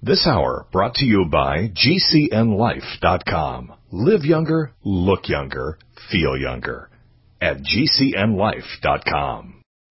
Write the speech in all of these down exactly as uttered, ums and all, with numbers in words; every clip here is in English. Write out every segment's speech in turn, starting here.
This hour brought to you by G C N life dot com. Live younger, look younger, feel younger at G C N life dot com.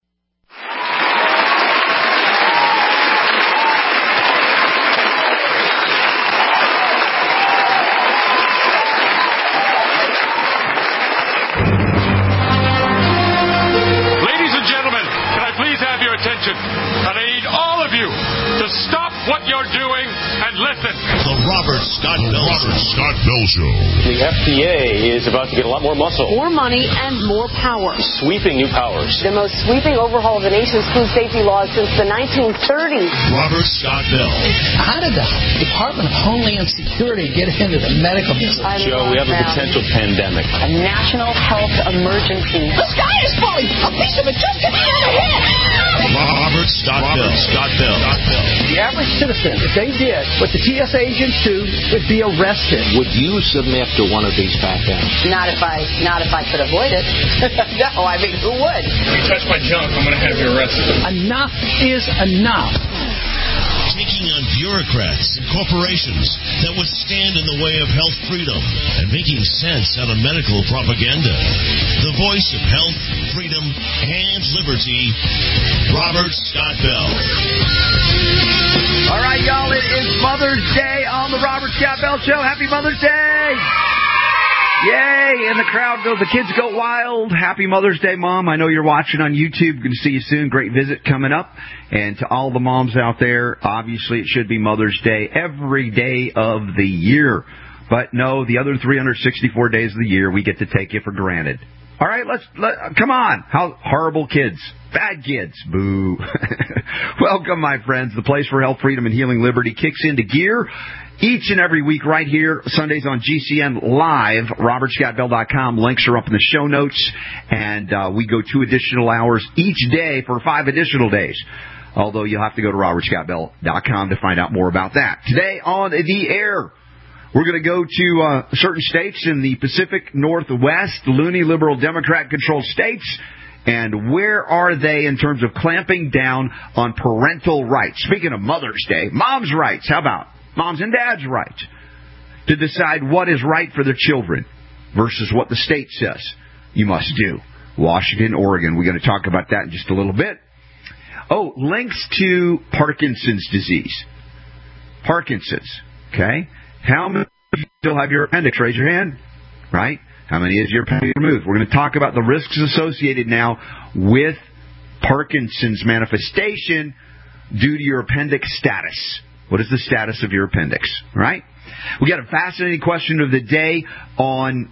Ladies and gentlemen, can I please have your attention? And I need all of you to stop what you're doing and listen. The Robert Scott Bell Robert Scott Bell Show. The F D A is about to get a lot more muscle. More money and more power. Sweeping new powers. The most sweeping overhaul of the nation's food safety laws since the nineteen thirties. Robert Scott Bell. How did the Department of Homeland Security get into the medical business? Joe, we have a potential pandemic. A national health emergency. The sky is falling! A piece of it just hit me on the head! Robert Scott Bell. Scott Bell. The average citizen, if they did what the T S A agents do, would be arrested. Would you submit to one of these pat downs? Not if I, not if I could avoid it. No, I mean, who would? If you touch my junk, I'm going to have you arrested. Enough is enough. Taking on bureaucrats and corporations that would stand in the way of health freedom and making sense out of medical propaganda. The voice of health, freedom, and liberty, Robert Scott Bell. All right, y'all, it is Mother's Day on the Robert Scott Bell Show. Happy Mother's Day! Yay! And the crowd goes, the kids go wild. Happy Mother's Day, Mom. I know you're watching on YouTube. Going to see you soon. Great visit coming up. And to all the moms out there, obviously it should be Mother's Day every day of the year. But no, the other three hundred sixty-four days of the year, we get to take you for granted. All right, let's, let, come on. How horrible kids. Bad kids. Boo. Welcome, my friends. The place for health, freedom, and healing liberty kicks into gear each and every week right here, Sundays on G C N Live, robert scott bell dot com. Links are up in the show notes, and uh, we go two additional hours each day for five additional days, although you'll have to go to robert scott bell dot com to find out more about that. Today on the air, we're going to go to uh, certain states in the Pacific Northwest, loony liberal Democrat-controlled states, and where are they in terms of clamping down on parental rights? Speaking of Mother's Day, mom's rights, how about mom's and dad's rights to decide what is right for their children versus what the state says you must do. Washington, Oregon. We're going to talk about that in just a little bit. Oh, links to Parkinson's disease. Parkinson's, okay? How many of you still have your appendix? Raise your hand, right? How many is your appendix removed? We're going to talk about the risks associated now with Parkinson's manifestation due to your appendix status. What is the status of your appendix, right? We got a fascinating question of the day on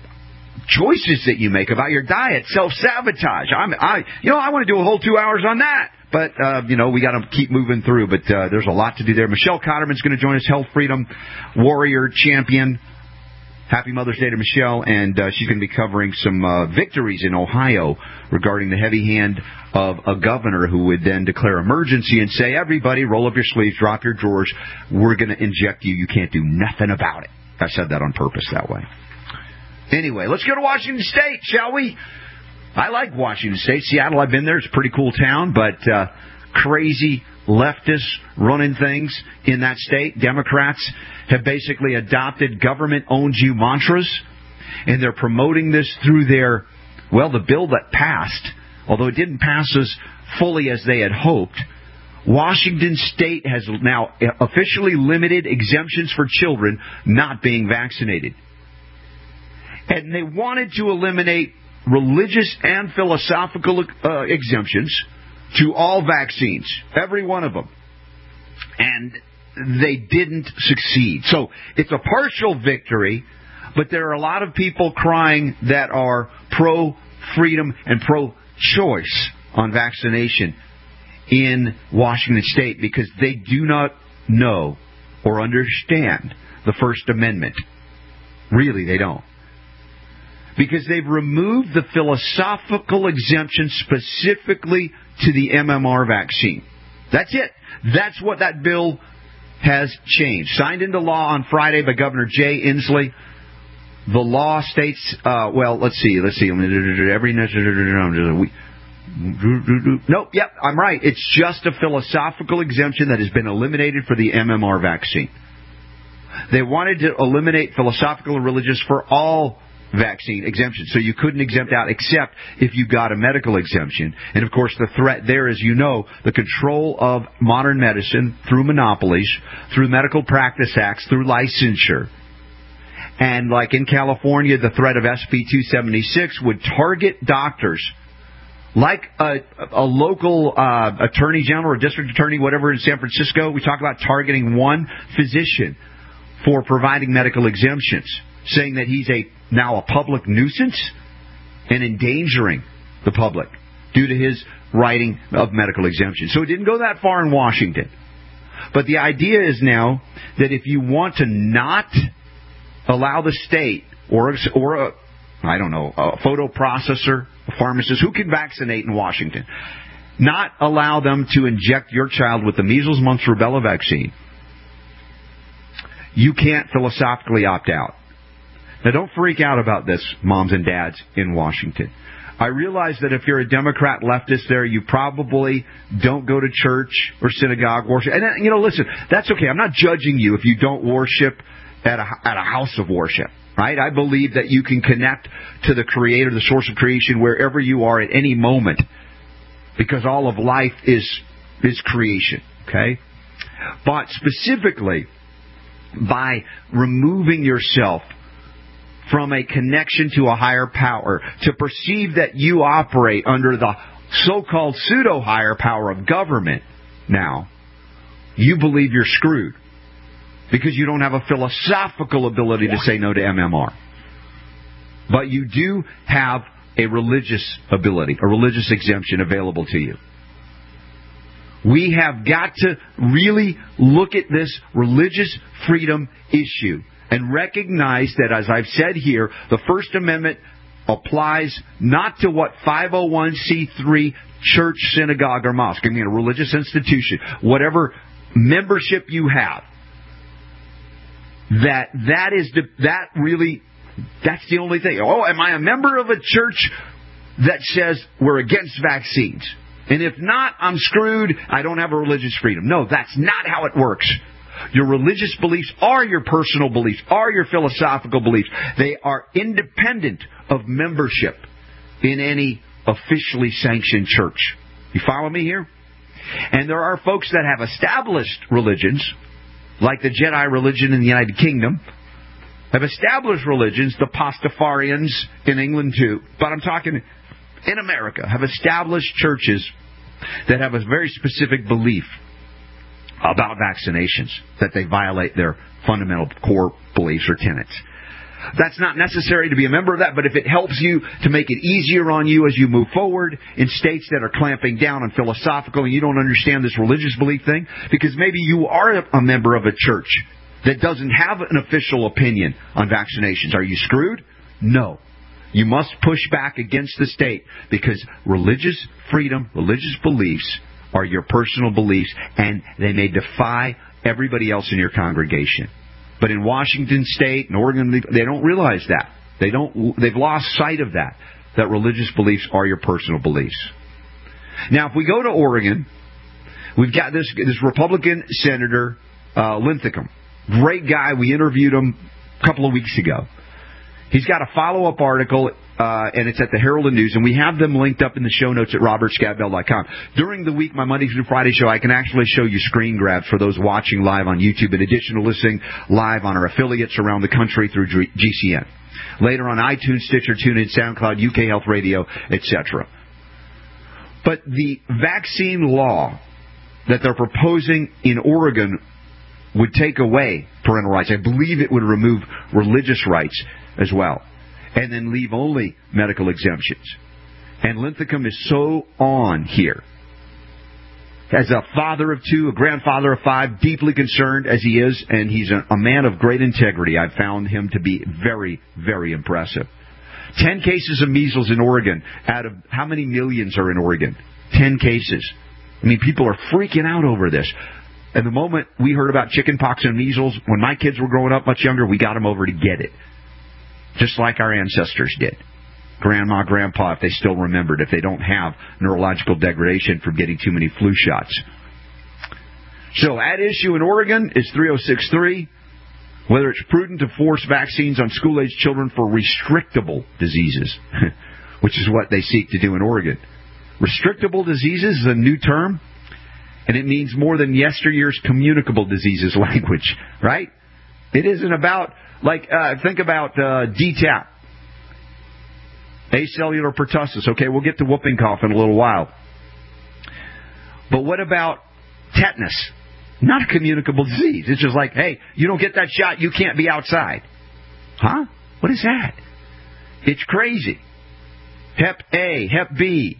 choices that you make about your diet, self-sabotage. I'm, I, you know, I want to do a whole two hours on that. But, uh, you know, we got to keep moving through. But uh, there's a lot to do there. Michelle Cotterman's going to join us, health freedom warrior champion. Happy Mother's Day to Michelle. And uh, she's going to be covering some uh, victories in Ohio regarding the heavy hand of a governor who would then declare emergency and say, everybody, roll up your sleeves, drop your drawers. We're going to inject you. You can't do nothing about it. I said that on purpose that way. Anyway, let's go to Washington State, shall we? I like Washington State. Seattle, I've been there. It's a pretty cool town, but uh, crazy leftists running things in that state. Democrats have basically adopted government owns you mantras, and they're promoting this through their, well, the bill that passed, although it didn't pass as fully as they had hoped. Washington State has now officially limited exemptions for children not being vaccinated. And they wanted to eliminate religious and philosophical uh, exemptions to all vaccines, every one of them. And they didn't succeed. So it's a partial victory, but there are a lot of people crying that are pro-freedom and pro-choice on vaccination in Washington State because they do not know or understand the First Amendment. Really, they don't. Because they've removed the philosophical exemption specifically to the M M R vaccine. That's it. That's what that bill has changed. Signed into law on Friday by Governor Jay Inslee. The law states, uh, well, let's see, let's see. Every Nope, yep, I'm right. It's just a philosophical exemption that has been eliminated for the M M R vaccine. They wanted to eliminate philosophical and religious for all vaccine exemptions. So you couldn't exempt out except if you got a medical exemption. And, of course, the threat there is, you know, the control of modern medicine through monopolies, through medical practice acts, through licensure. And like in California, the threat of S B two seventy-six would target doctors like a, a local uh, attorney general or district attorney, whatever, in San Francisco. We talk about targeting one physician for providing medical exemptions, saying that he's a now a public nuisance and endangering the public due to his writing of medical exemptions. So it didn't go that far in Washington. But the idea is now that if you want to not allow the state or, or a, I don't know, a photo processor, a pharmacist, who can vaccinate in Washington, not allow them to inject your child with the measles, mumps, rubella vaccine, you can't philosophically opt out. Now, don't freak out about this, moms and dads in Washington. I realize that if you're a Democrat leftist there, you probably don't go to church or synagogue worship. And, you know, listen, that's okay. I'm not judging you if you don't worship at a, at a house of worship, right? I believe that you can connect to the Creator, the source of creation, wherever you are at any moment, because all of life is is creation, okay? But specifically, by removing yourself from a connection to a higher power, to perceive that you operate under the so-called pseudo-higher power of government now, you believe you're screwed because you don't have a philosophical ability to say no to M M R. But you do have a religious ability, a religious exemption available to you. We have got to really look at this religious freedom issue and recognize that, as I've said here, the First Amendment applies not to what five oh one c three church, synagogue, or mosque, I mean a religious institution, whatever membership you have, that that is the, that really, that's the only thing. Oh, am I a member of a church that says we're against vaccines? And if not, I'm screwed. I don't have a religious freedom. No, that's not how it works. Your religious beliefs are your personal beliefs, are your philosophical beliefs. They are independent of membership in any officially sanctioned church. You follow me here? And there are folks that have established religions, like the Jedi religion in the United Kingdom, have established religions, the Pastafarians in England too, but I'm talking in America, have established churches that have a very specific belief about vaccinations, that they violate their fundamental core beliefs or tenets. That's not necessary to be a member of that, but if it helps you to make it easier on you as you move forward in states that are clamping down on philosophical and you don't understand this religious belief thing, because maybe you are a member of a church that doesn't have an official opinion on vaccinations. Are you screwed? No. You must push back against the state because religious freedom, religious beliefs are your personal beliefs, and they may defy everybody else in your congregation. But in Washington State and Oregon, they don't realize that. They don't. They've lost sight of that, that religious beliefs are your personal beliefs. Now, if we go to Oregon, we've got this, this Republican Senator uh, Linthicum. Great guy. We interviewed him a couple of weeks ago. He's got a follow-up article, uh, and it's at the Herald and News, and we have them linked up in the show notes at robert scott bell dot com. During the week, my Monday through Friday show, I can actually show you screen grabs for those watching live on YouTube, in addition to listening live on our affiliates around the country through G C N. Later on iTunes, Stitcher, TuneIn, SoundCloud, U K Health Radio, et cetera. But the vaccine law that they're proposing in Oregon would take away parental rights. I believe it would remove religious rights as well, and then leave only medical exemptions. And Linthicum is so on here. As a father of two, a grandfather of five, deeply concerned as he is, and he's a, a man of great integrity. I've found him to be very, very impressive. Ten cases of measles in Oregon out of how many millions are in Oregon? Ten cases. I mean, people are freaking out over this. And the moment we heard about chickenpox and measles, when my kids were growing up much younger, we got them over to get it. Just like our ancestors did. grandma, grandpa, if they still remembered, if they don't have neurological degradation from getting too many flu shots. So, at issue in Oregon is three oh six three, whether it's prudent to force vaccines on school-age children for restrictable diseases, which is what they seek to do in Oregon. Restrictable diseases is a new term, and it means more than yesteryear's communicable diseases language, right? It isn't about, like, uh, think about uh, D TAP. Acellular pertussis. Okay, we'll get to whooping cough in a little while. But what about tetanus? Not a communicable disease. It's just like, hey, you don't get that shot, you can't be outside. Huh? What is that? It's crazy. Hep A, Hep B.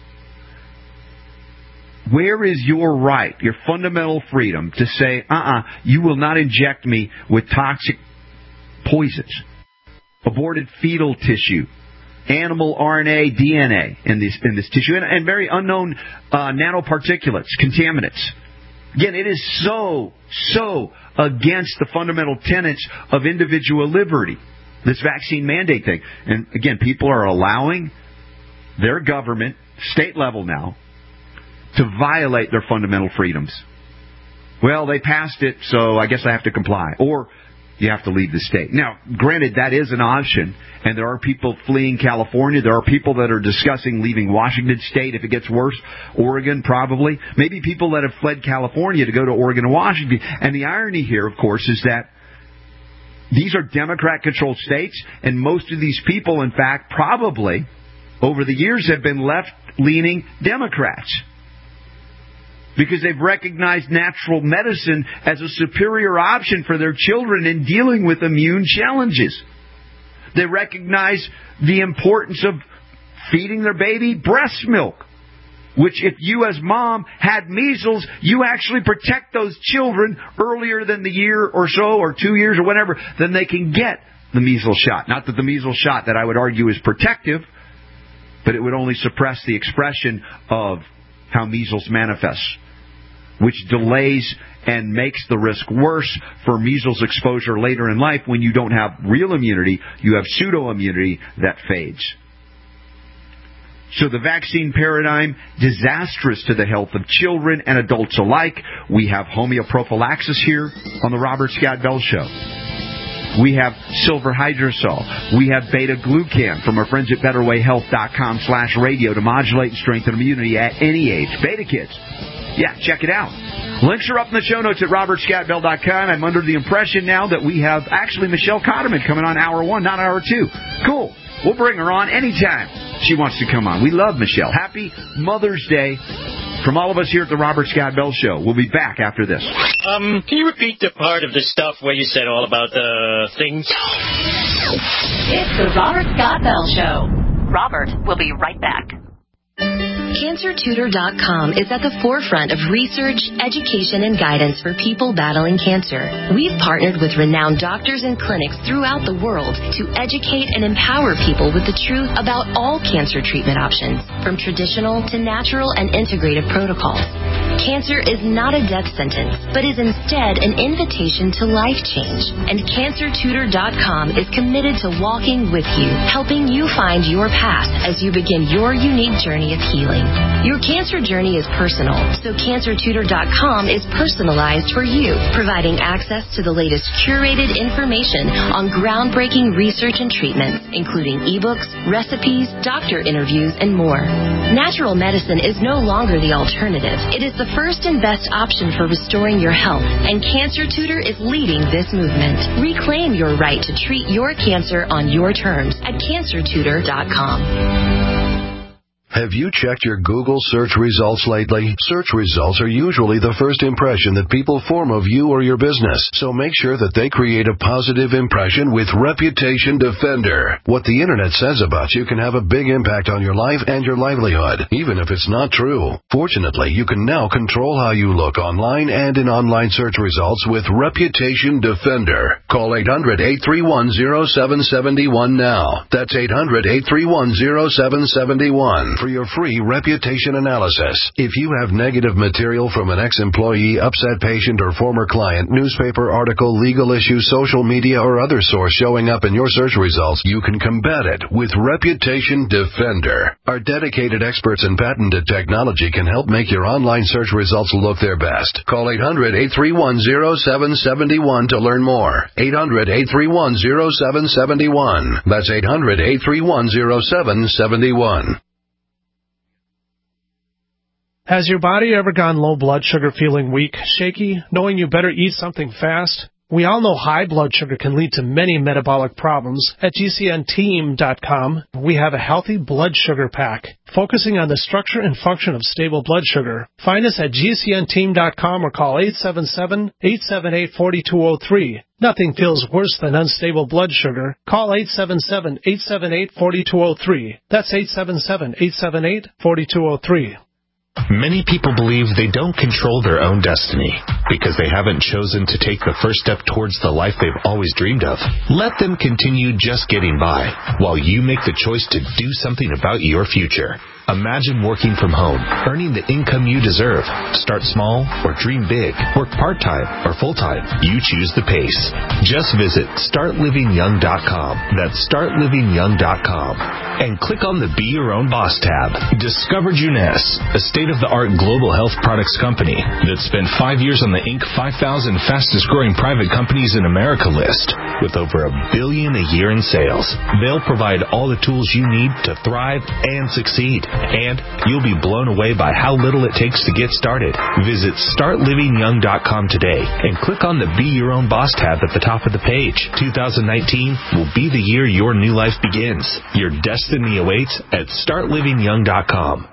Where is your right, your fundamental freedom to say, uh-uh, you will not inject me with toxic poisons, aborted fetal tissue, animal R N A, D N A in this in this tissue, and, and very unknown uh, nanoparticulates, contaminants. Again, it is so, so against the fundamental tenets of individual liberty, this vaccine mandate thing. And again, people are allowing their government, state level now, to violate their fundamental freedoms. Well, they passed it, so I guess I have to comply. Or you have to leave the state. Now, granted, that is an option, and there are people fleeing California. There are people that are discussing leaving Washington State if it gets worse. Oregon, probably. Maybe people that have fled California to go to Oregon and Washington. And the irony here, of course, is that these are Democrat-controlled states, and most of these people, in fact, probably, over the years, have been left-leaning Democrats, because they've recognized natural medicine as a superior option for their children in dealing with immune challenges. They recognize the importance of feeding their baby breast milk, which if you as mom had measles, you actually protect those children earlier than the year or so, or two years or whatever, then they can get the measles shot. Not that the measles shot, that I would argue, is protective, but it would only suppress the expression of how measles manifests, which delays and makes the risk worse for measles exposure later in life. When you don't have real immunity, you have pseudo-immunity that fades. So the vaccine paradigm, disastrous to the health of children and adults alike. We have homeoprophylaxis here on the Robert Scott Bell Show. We have silver hydrosol. We have beta-glucan from our friends at betterwayhealth.com slash radio to modulate and strengthen immunity at any age. Beta Kids. Yeah, check it out. Links are up in the show notes at robert scott bell dot com. I'm under the impression now that we have actually Michelle Cotterman coming on hour one, not hour two. Cool. We'll bring her on anytime she wants to come on. We love Michelle. Happy Mother's Day from all of us here at the Robert Scott Bell Show. We'll be back after this. Um, can you repeat the part of the stuff where you said all about the uh, things? It's the Robert Scott Bell Show. Robert will be right back. Cancer Tutor dot com is at the forefront of research, education, and guidance for people battling cancer. We've partnered with renowned doctors and clinics throughout the world to educate and empower people with the truth about all cancer treatment options, from traditional to natural and integrative protocols. Cancer is not a death sentence, but is instead an invitation to life change. And Cancer Tutor dot com is committed to walking with you, helping you find your path as you begin your unique journey of healing. Your cancer journey is personal, so Cancer Tutor dot com is personalized for you, providing access to the latest curated information on groundbreaking research and treatments, including ebooks, recipes, doctor interviews, and more. Natural medicine is no longer the alternative. It is the first and best option for restoring your health, and Cancer Tutor is leading this movement. Reclaim your right to treat your cancer on your terms at Cancer Tutor dot com. Have you checked your Google search results lately? Search results are usually the first impression that people form of you or your business, so make sure that they create a positive impression with Reputation Defender. What the internet says about you can have a big impact on your life and your livelihood, even if it's not true. Fortunately, you can now control how you look online and in online search results with Reputation Defender. Call eight hundred, eight three one, zero seven seven one now. That's eight hundred, eight three one, zero seven seven one. for your free reputation analysis. If you have negative material from an ex-employee, upset patient, or former client, newspaper article, legal issue, social media, or other source showing up in your search results, you can combat it with Reputation Defender. Our dedicated experts in patented technology can help make your online search results look their best. Call eight hundred, eight three one, zero seven seven one to learn more. eight hundred, eight three one, zero seven seven one. That's eight hundred, eight three one, zero seven seven one. Has your body ever gone low blood sugar, feeling weak, shaky, knowing you better eat something fast? We all know high blood sugar can lead to many metabolic problems. At G C N team dot com, we have a healthy blood sugar pack, focusing on the structure and function of stable blood sugar. Find us at G C N team dot com or call eight seven seven, eight seven eight, four two zero three. Nothing feels worse than unstable blood sugar. Call eight seven seven, eight seven eight, four two zero three. That's eight seven seven, eight seven eight, four two zero three. Many people believe they don't control their own destiny because they haven't chosen to take the first step towards the life they've always dreamed of. Let them continue just getting by while you make the choice to do something about your future. Imagine working from home, earning the income you deserve. Start small or dream big. Work part-time or full-time. You choose the pace. Just visit start living young dot com. That's start living young dot com. And click on the Be Your Own Boss tab. Discover Juness, a state-of-the-art global health products company that spent five years on the Inc five thousand fastest-growing private companies in America list with over a billion a year in sales. They'll provide all the tools you need to thrive and succeed. And you'll be blown away by how little it takes to get started. Visit start living young dot com today and click on the Be Your Own Boss tab at the top of the page. two thousand nineteen will be the year your new life begins. Your destiny awaits at start living young dot com.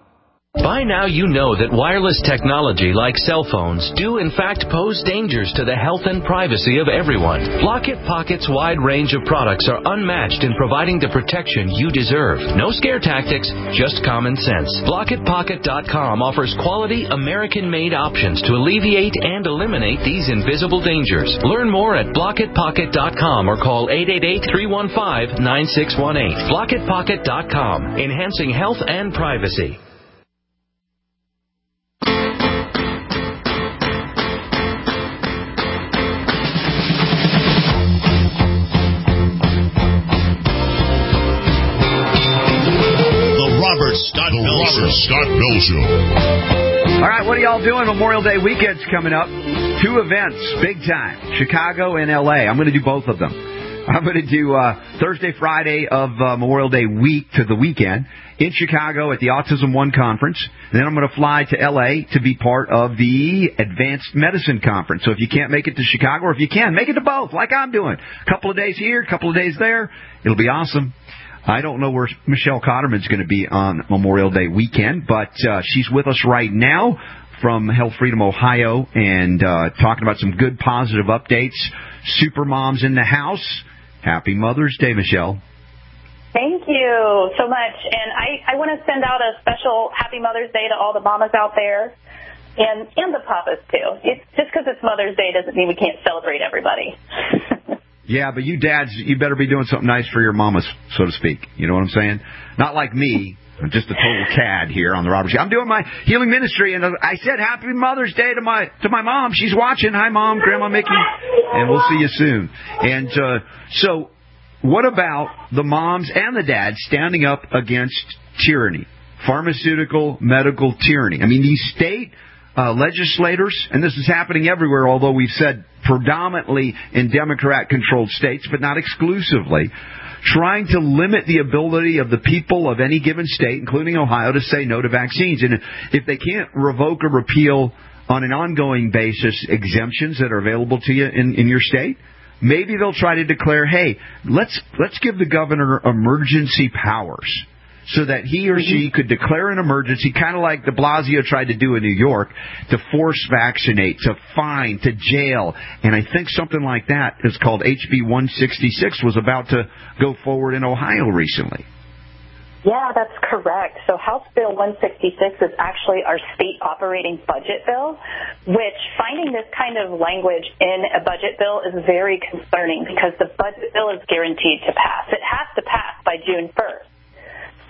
By now you know that wireless technology like cell phones do in fact pose dangers to the health and privacy of everyone. Blockit Pocket's wide range of products are unmatched in providing the protection you deserve. No scare tactics, just common sense. Blockit Pocket dot com offers quality American-made options to alleviate and eliminate these invisible dangers. Learn more at Blockit Pocket dot com or call eight eight eight, three one five, nine six one eight. Blockit Pocket dot com, enhancing health and privacy. Scott Bell Show. Scott Bell Show. All right, what are y'all doing? Memorial Day weekend's coming up. Two events, big time, Chicago and L A. I'm going to do both of them. I'm going to do uh, Thursday, Friday of uh, Memorial Day week to the weekend in Chicago at the Autism One Conference. And then I'm going to fly to L A to be part of the Advanced Medicine Conference. So if you can't make it to Chicago, or if you can, make it to both, like I'm doing. A couple of days here, a couple of days there. It'll be awesome. I don't know where Michelle Cotterman's going to be on Memorial Day weekend, but uh, she's with us right now from Health Freedom Ohio and uh, talking about some good positive updates. Super moms in the house. Happy Mother's Day, Michelle. Thank you so much. And I, I want to send out a special Happy Mother's Day to all the mamas out there and, and the papas, too. It's, just because it's Mother's Day doesn't mean we can't celebrate everybody. Yeah, but you dads, you better be doing something nice for your mamas, so to speak. You know what I'm saying? Not like me. I'm just a total cad here on the Robert Show. I'm doing my healing ministry, and I said Happy Mother's Day to my to my mom. She's watching. Hi, Mom, Grandma Mickey, and we'll see you soon. And uh, so what about the moms and the dads standing up against tyranny, pharmaceutical, medical tyranny? I mean, these state uh, legislators, and this is happening everywhere, although we've said predominantly in Democrat-controlled states, but not exclusively, trying to limit the ability of the people of any given state, including Ohio, to say no to vaccines. And if they can't revoke or repeal on an ongoing basis exemptions that are available to you in, in your state, maybe they'll try to declare, hey, let's let's give the governor emergency powers so that he or she could declare an emergency, kind of like de Blasio tried to do in New York, to force vaccinate, to fine, to jail. And I think something like that is called H B one sixty-six was about to go forward in Ohio recently. Yeah, that's correct. So House Bill one sixty-six is actually our state operating budget bill, which finding this kind of language in a budget bill is very concerning because the budget bill is guaranteed to pass. It has to pass by June first.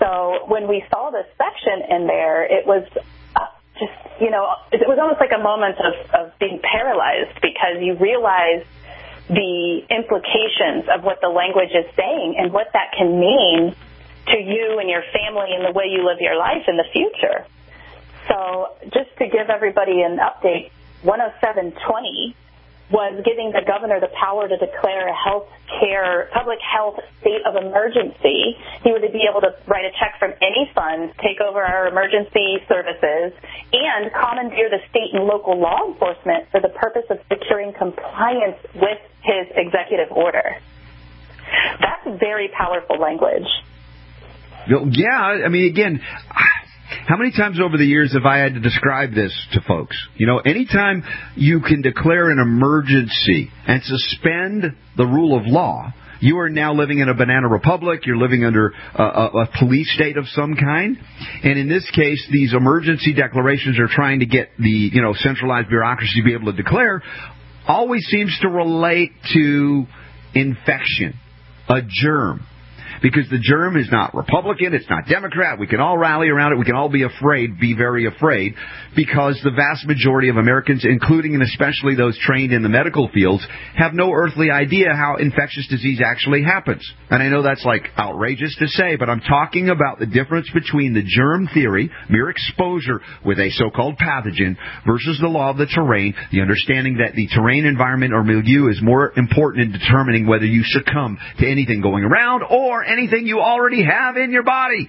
So when we saw this section in there, it was uh, just, you know, it was almost like a moment of, of being paralyzed, because you realize the implications of what the language is saying and what that can mean to you and your family and the way you live your life in the future. So just to give everybody an update, one oh seven twenty was giving the governor the power to declare a health care, public health state of emergency. He would be able to write a check from any fund, take over our emergency services, and commandeer the state and local law enforcement for the purpose of securing compliance with his executive order. That's very powerful language. Yeah, I mean, again, how many times over the years have I had to describe this to folks? You know, anytime you can declare an emergency and suspend the rule of law, you are now living in a banana republic. You're living under a, a, a police state of some kind. And in this case, these emergency declarations are trying to get the, you know, centralized bureaucracy to be able to declare, always seems to relate to infection, a germ. Because the germ is not Republican, it's not Democrat. We can all rally around it. We can all be afraid, be very afraid, because the vast majority of Americans, including and especially those trained in the medical fields, have no earthly idea how infectious disease actually happens. And I know that's like outrageous to say, but I'm talking about the difference between the germ theory, mere exposure with a so-called pathogen, versus the law of the terrain, the understanding that the terrain environment or milieu is more important in determining whether you succumb to anything going around or anything you already have in your body.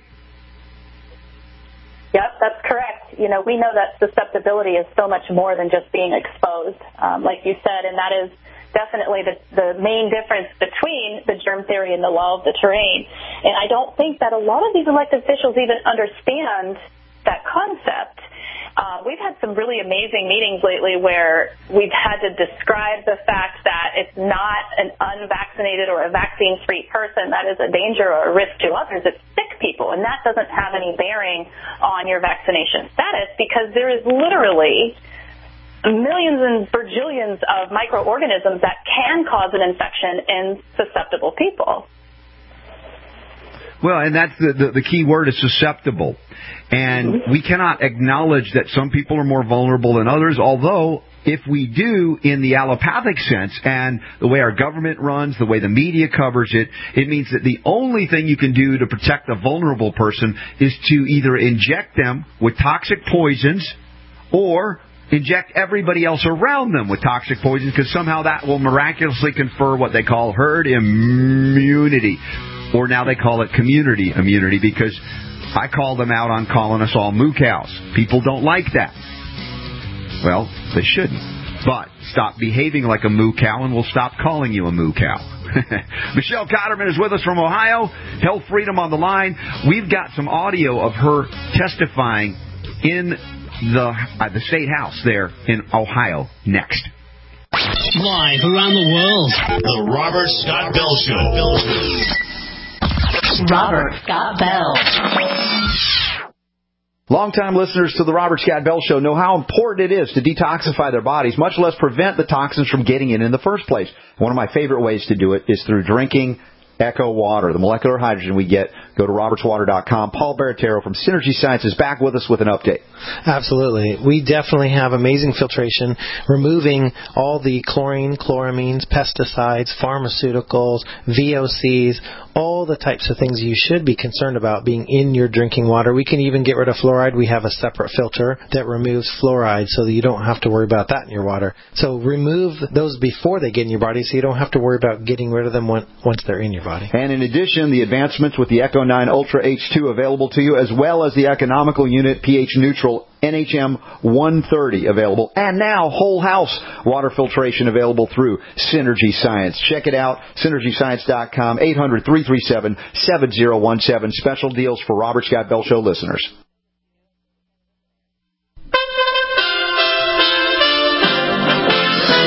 Yep, that's correct. You know, we know that susceptibility is so much more than just being exposed, um, like you said, and that is definitely the, the main difference between the germ theory and the law of the terrain. And I don't think that a lot of these elected officials even understand that concept. Uh, we've had some really amazing meetings lately where we've had to describe the fact that it's not an unvaccinated or a vaccine-free person that is a danger or a risk to others. It's sick people, and that doesn't have any bearing on your vaccination status, because there is literally millions and bajillions of microorganisms that can cause an infection in susceptible people. Well, and that's the, the, the key word is susceptible. And we cannot acknowledge that some people are more vulnerable than others, although if we do in the allopathic sense and the way our government runs, the way the media covers it, it means that the only thing you can do to protect a vulnerable person is to either inject them with toxic poisons or inject everybody else around them with toxic poisons, because somehow that will miraculously confer what they call herd immunity. Or now they call it community immunity, because I call them out on calling us all moo cows. People don't like that. Well, they shouldn't. But stop behaving like a moo cow and we'll stop calling you a moo cow. Michelle Cotterman is with us from Ohio. Health Freedom on the line. We've got some audio of her testifying in the uh, the State House there in Ohio next. Live around the world. The Robert Scott Bell Show. Robert Scott Bell. Longtime listeners to the Robert Scott Bell Show know how important it is to detoxify their bodies, much less prevent the toxins from getting in in the first place. One of my favorite ways to do it is through drinking Echo Water, the molecular hydrogen we get. Go to roberts water dot com. Paul Baratero from Synergy Science is back with us with an update. Absolutely. We definitely have amazing filtration, removing all the chlorine, chloramines, pesticides, pharmaceuticals, V O Cs, all the types of things you should be concerned about being in your drinking water. We can even get rid of fluoride. We have a separate filter that removes fluoride so that you don't have to worry about that in your water. So remove those before they get in your body so you don't have to worry about getting rid of them once they're in your body. And in addition, the advancements with the Echo nine Ultra H two available to you, as well as the economical unit pH neutral N H M one thirty available, and now whole house water filtration available through Synergy Science. Check it out, synergy science dot com, eight hundred, three three seven, seven zero one seven. Special deals for Robert Scott Bell Show listeners. You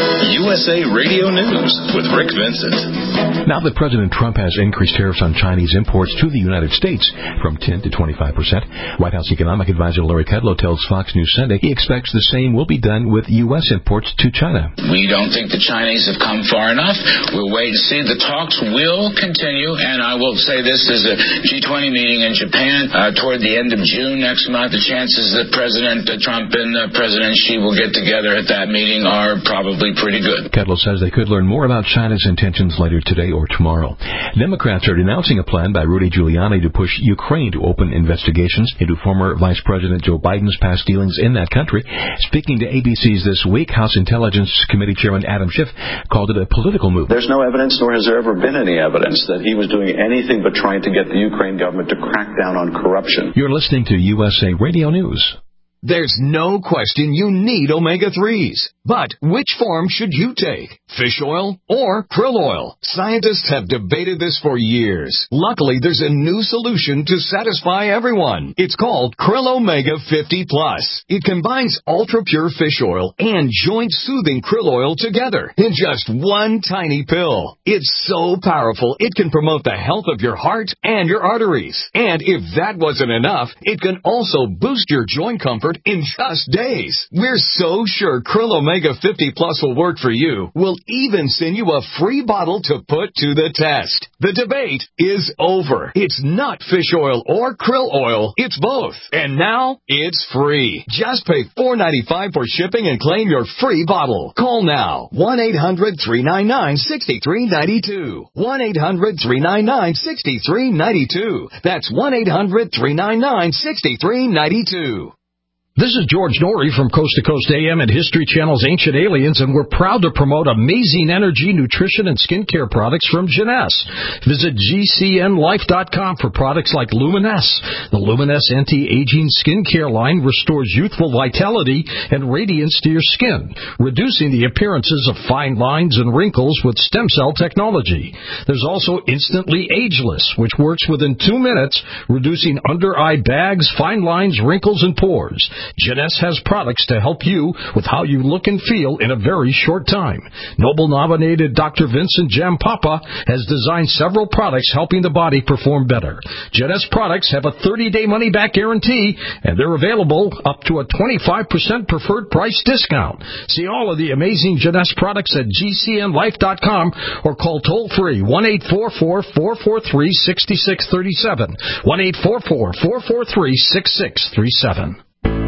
U S A Radio News with Rick Vincent. Now that President Trump has increased tariffs on Chinese imports to the United States from ten to twenty-five percent, White House economic advisor Larry Kudlow tells Fox News Sunday he expects the same will be done with U S imports to China. We don't think the Chinese have come far enough. We'll wait and see. The talks will continue, and I will say this, there's a G twenty meeting in Japan uh, toward the end of June next month. The chances that President Trump and uh, President Xi will get together at that meeting are probably pretty good. Kudlow says they could learn more about China's intentions later today or tomorrow. Democrats are denouncing a plan by Rudy Giuliani to push Ukraine to open investigations into former Vice President Joe Biden's past dealings in that country. Speaking to A B C's This Week, House Intelligence Committee Chairman Adam Schiff called it a political move. There's no evidence, nor has there ever been any evidence, that he was doing anything but trying to get the Ukraine government to crack down on corruption. You're listening to U S A Radio News. There's no question you need omega threes. But which form should you take? Fish oil or krill oil? Scientists have debated this for years. Luckily, there's a new solution to satisfy everyone. It's called Krill Omega fifty plus. It combines ultra-pure fish oil and joint-soothing krill oil together in just one tiny pill. It's so powerful, it can promote the health of your heart and your arteries. And if that wasn't enough, it can also boost your joint comfort in just days. We're so sure Krill Omega fifty plus will work for you. We'll even send you a free bottle to put to the test. The debate is over. It's not fish oil or krill oil. It's both. And now it's free. Just pay four dollars and ninety-five cents for shipping and claim your free bottle. Call now. one eight hundred three nine nine six three nine two. one eight hundred three nine nine six three nine two. That's one eight hundred three nine nine six three nine two. This is George Norrie from Coast to Coast A M and History Channel's Ancient Aliens, and we're proud to promote amazing energy, nutrition, and skincare products from Jeunesse. Visit G C N life dot com for products like Luminesse. The Luminesse anti-aging skincare line restores youthful vitality and radiance to your skin, reducing the appearances of fine lines and wrinkles with stem cell technology. There's also Instantly Ageless, which works within two minutes, reducing under-eye bags, fine lines, wrinkles, and pores. Jeunesse has products to help you with how you look and feel in a very short time. Nobel-nominated Doctor Vincent Jampapa has designed several products helping the body perform better. Jeunesse products have a thirty-day money-back guarantee, and they're available up to a twenty-five percent preferred price discount. See all of the amazing Jeunesse products at G C N life dot com or call toll-free one eight four four, four four three, six six three seven, one eight four four, four four three, six six three seven.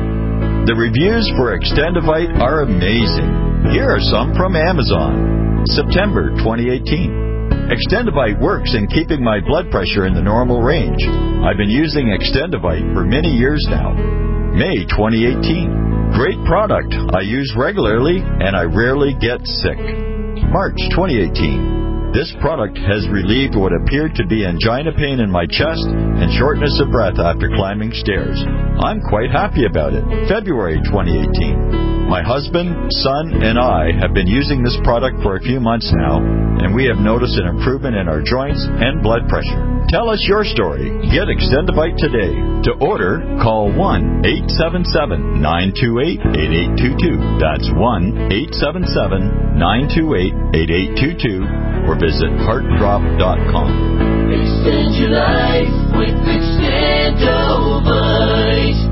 The reviews for Extendivite are amazing. Here are some from Amazon. September twenty eighteen. Extendivite works in keeping my blood pressure in the normal range. I've been using Extendivite for many years now. May twenty eighteen. Great product. I use regularly and I rarely get sick. March twenty eighteen. This product has relieved what appeared to be angina pain in my chest and shortness of breath after climbing stairs. I'm quite happy about it. February twenty eighteen. My husband, son, and I have been using this product for a few months now, and we have noticed an improvement in our joints and blood pressure. Tell us your story. Get Extendivite today. To order, call one eight seven seven, nine two eight, eight eight two two. That's one eight seven seven, nine two eight, eight eight two two. Or visit heart drop dot com. Extend your life with Extendivite.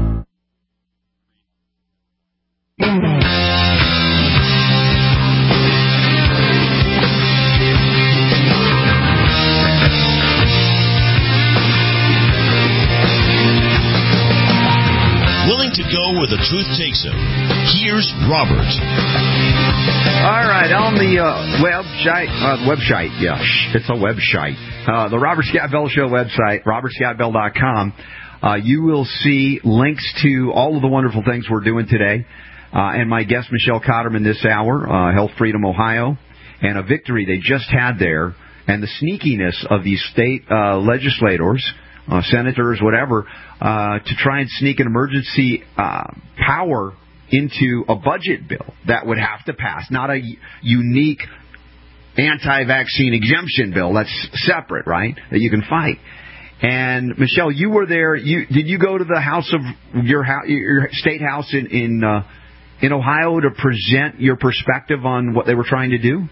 Willing to go where the truth takes him. Here's Robert. All right, on the uh, website, uh, website, yeah, it's a website. Uh, the Robert Scott Bell Show website, robert scott bell dot com. Uh, you will see links to all of the wonderful things we're doing today. Uh, and my guest, Michelle Cotterman, this hour, uh, Health Freedom Ohio, and a victory they just had there, and the sneakiness of these state uh, legislators, uh, senators, whatever, uh, to try and sneak an emergency uh, power into a budget bill that would have to pass, not a unique anti-vaccine exemption bill that's separate, right, that you can fight. And Michelle, you were there. You did you go to the house of your house, your state house in in uh, in Ohio to present your perspective on what they were trying to do?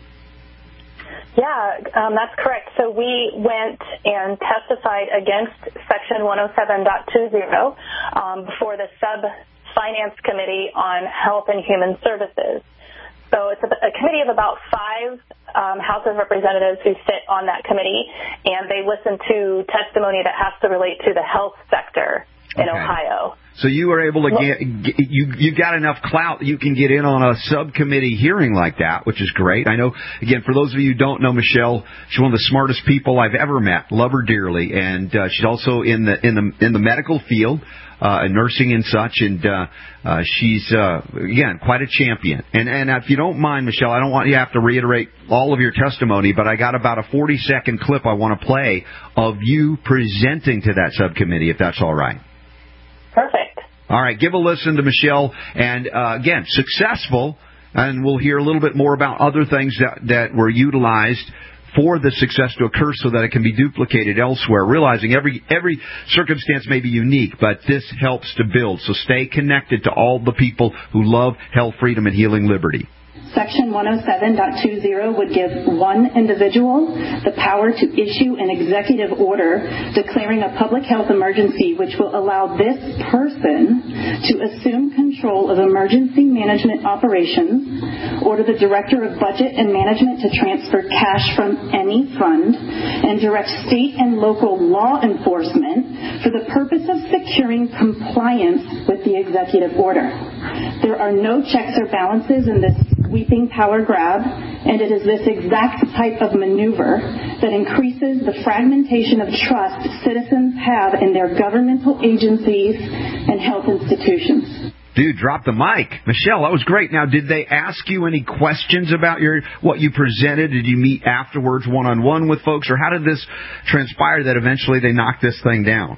Yeah, um, that's correct. So we went and testified against Section one oh seven point two oh um, before the Sub-Finance Committee on Health and Human Services. So it's a, a committee of about five um, House of Representatives who sit on that committee, and they listen to testimony that has to relate to the health sector in Okay. Ohio. So you were able to get, get you you got enough clout that you can get in on a subcommittee hearing like that, which is great. I know, again, for those of you who don't know Michelle, she's one of the smartest people I've ever met. Love her dearly, and uh, she's also in the in the in the medical field, uh, nursing and such, and uh, uh, she's uh, again quite a champion. And and if you don't mind, Michelle, I don't want you to have to reiterate all of your testimony, but I got about a forty second clip I want to play of you presenting to that subcommittee, if that's all right. Perfect. All right, give a listen to Michelle, and uh, again, successful, and we'll hear a little bit more about other things that, that were utilized for the success to occur so that it can be duplicated elsewhere, realizing every every circumstance may be unique, but this helps to build. So stay connected to all the people who love health, freedom, and healing liberty. Section one oh seven point two oh would give one individual the power to issue an executive order declaring a public health emergency, which will allow this person to assume control of emergency management operations, order the Director of Budget and Management to transfer cash from any fund, and direct state and local law enforcement for the purpose of securing compliance with the executive order. There are no checks or balances in this sweeping power grab, and it is this exact type of maneuver that increases the fragmentation of trust citizens have in their governmental agencies and health institutions. Dude, drop the mic. Michelle, that was great. Now, did they ask you any questions about your what you presented? Did you meet afterwards one-on-one with folks, or how did this transpire that eventually they knocked this thing down?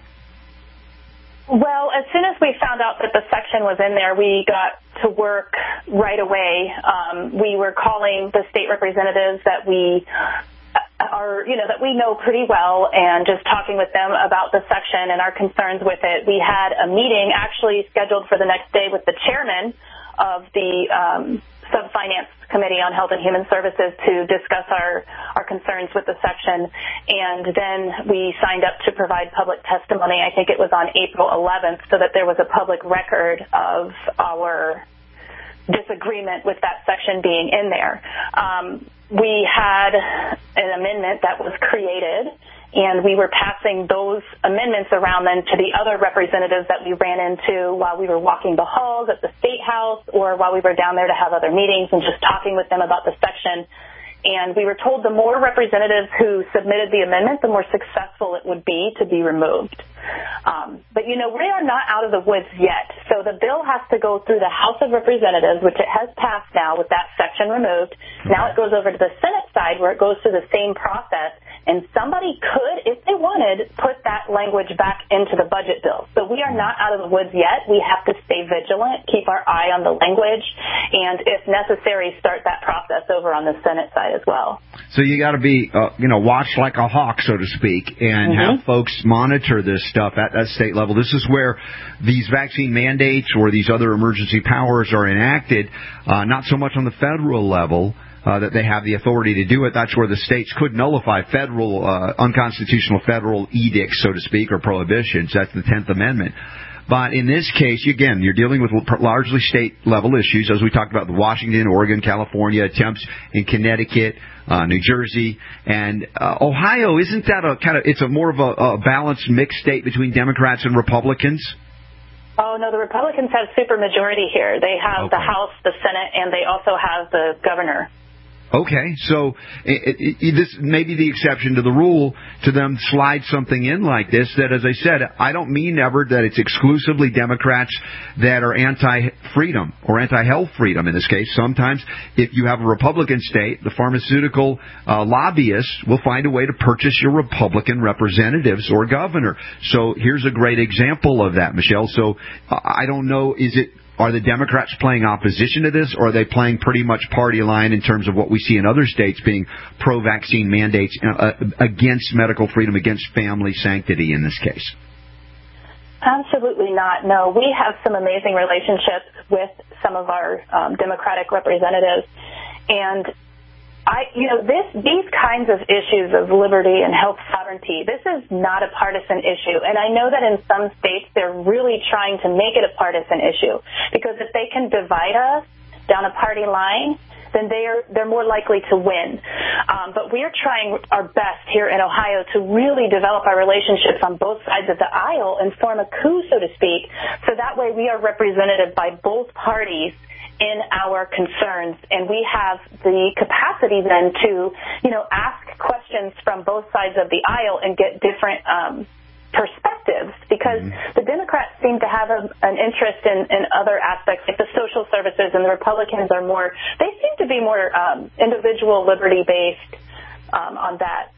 Well, as soon as we found out that the section was in there, we got to work right away. Um, we were calling the state representatives that we are, you know, that we know pretty well, and just talking with them about the section and our concerns with it. We had a meeting actually scheduled for the next day with the chairman of the um, Sub-Finance Committee on Health and Human Services to discuss our, our concerns with the section. And then we signed up to provide public testimony. I think it was on April eleventh, so that there was a public record of our disagreement with that section being in there. Um, we had an amendment that was created, and we were passing those amendments around then to the other representatives that we ran into while we were walking the halls at the State House, or while we were down there to have other meetings and just talking with them about the section. And we were told the more representatives who submitted the amendment, the more successful it would be to be removed. Um, but, you know, we are not out of the woods yet. So the bill has to go through the House of Representatives, which it has passed now with that section removed. Now it goes over to the Senate side, where it goes through the same process. And somebody could, if they wanted, put that language back into the budget bill. So we are not out of the woods yet. We have to stay vigilant, keep our eye on the language, and if necessary, start that process over on the Senate side as well. So you got to be, uh, you know, watch like a hawk, so to speak, and mm-hmm. have folks monitor this stuff at that state level. This is where these vaccine mandates or these other emergency powers are enacted, uh, not so much on the federal level, Uh, that they have the authority to do it. That's where the states could nullify federal, uh, unconstitutional federal edicts, so to speak, or prohibitions. That's the tenth Amendment. But in this case, again, you're dealing with largely state-level issues, as we talked about, the Washington, Oregon, California, attempts in Connecticut, uh, New Jersey, and uh, Ohio. Isn't that a kind of, it's a more of a, a balanced mixed state between Democrats and Republicans? Oh, no, the Republicans have supermajority here. They have okay. the House, the Senate, and they also have the governor. Okay, so it, it, it, this may be the exception to the rule to them slide something in like this that, as I said, I don't mean ever that it's exclusively Democrats that are anti-freedom or anti-health freedom in this case. Sometimes if you have a Republican state, the pharmaceutical uh, lobbyists will find a way to purchase your Republican representatives or governor. So here's a great example of that, Michelle. So uh, I don't know, is it... Are the Democrats playing opposition to this, or are they playing pretty much party line in terms of what we see in other states being pro-vaccine mandates uh, against medical freedom, against family sanctity in this case? Absolutely not. No, we have some amazing relationships with some of our um, Democratic representatives, and I, you know, this these kinds of issues of liberty and health sovereignty, this is not a partisan issue, and I know that in some states they're really trying to make it a partisan issue, because if they can divide us down a party line, then they are they're more likely to win. Um, but we are trying our best here in Ohio to really develop our relationships on both sides of the aisle and form a coup, so to speak, so that way we are represented by both parties in our concerns, and we have the capacity then to, you know, ask questions from both sides of the aisle and get different um, perspectives, because mm-hmm. the Democrats seem to have a, an interest in, in other aspects, like the social services, and the Republicans are more, they seem to be more um, individual liberty-based um, on that.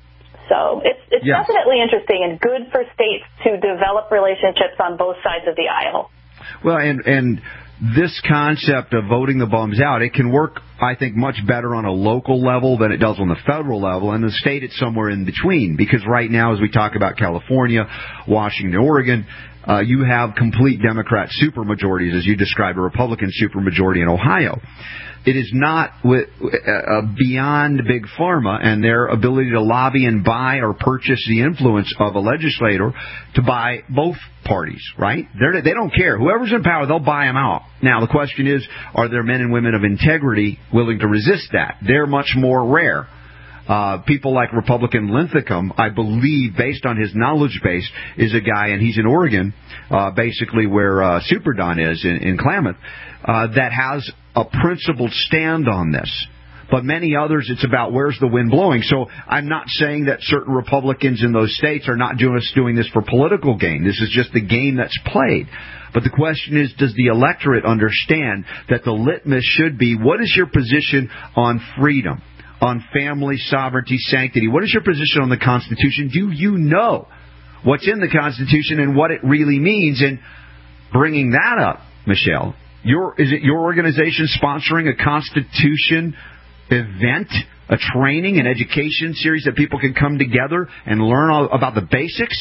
So it's, it's yes. definitely interesting and good for states to develop relationships on both sides of the aisle. Well, and and this concept of voting the bums out, it can work, I think, much better on a local level than it does on the federal level. And the state, it's somewhere in between. Because right now, as we talk about California, Washington, Oregon, uh, you have complete Democrat supermajorities, as you described, a Republican supermajority in Ohio. It is not with, uh, beyond Big Pharma and their ability to lobby and buy or purchase the influence of a legislator to buy both parties, right? They're, they don't care. Whoever's in power, they'll buy them out. Now, the question is, are there men and women of integrity willing to resist that? They're much more rare. Uh, people like Republican Linthicum, I believe, based on his knowledge base, is a guy, and he's in Oregon, uh, basically where uh, Super Don is in, in Klamath, uh, that has a principled stand on this. But many others, it's about where's the wind blowing. So I'm not saying that certain Republicans in those states are not doing, doing this for political gain. This is just the game that's played. But the question is, does the electorate understand that the litmus should be, what is your position on freedom, on family sovereignty, sanctity? What is your position on the Constitution? Do you know what's in the Constitution and what it really means? And bringing that up, Michelle, your, is it your organization sponsoring a Constitution event, a training, an education series that people can come together and learn all about the basics?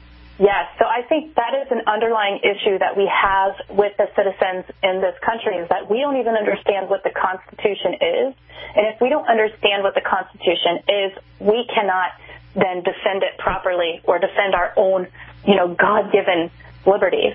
Yes, so I think that is an underlying issue that we have with the citizens in this country, is that we don't even understand what the Constitution is. And if we don't understand what the Constitution is, we cannot then defend it properly or defend our own, you know, God-given liberties.